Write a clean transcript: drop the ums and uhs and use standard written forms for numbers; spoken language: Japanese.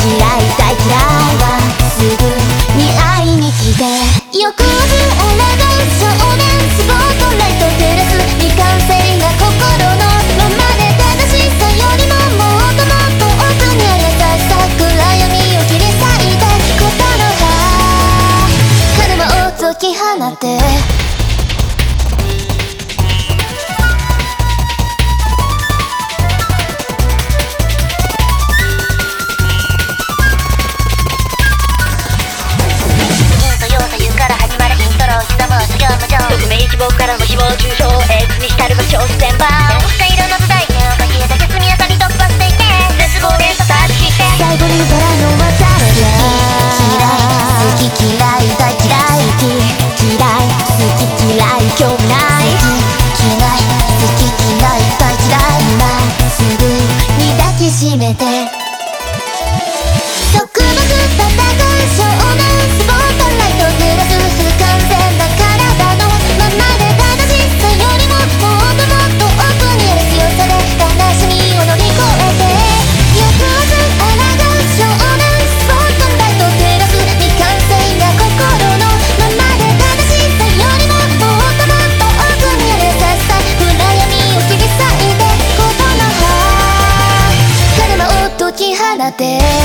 嫌い大嫌いはすぐに会いに来て、欲を抗う少年、スポットライト照らす未完成な心のままで、正しさよりももっともっと奥にある優しさ、暗闇を切り裂いて言の葉、カルマを解き放って匿名希望からの誹謗中傷、X に浸る場所全般、赤色の時代に消えた休みあたり突破していけ、絶望連鎖断ちして最後にバラの渡れ好き嫌い大嫌い嫌い好き嫌い興味ない好き嫌い大嫌い今すぐに抱きしめて、束縛戦う少年、スポットライト照らす不完全な体のままで、正しさよりももっともっと奥にある強さで悲しみを乗り越えて、欲を抗う少年、スポットライト照らす未完成な心のままで、正しさよりももっともっと奥にある優しさ、暗闇を切り裂いて言の葉、カルマを解き放って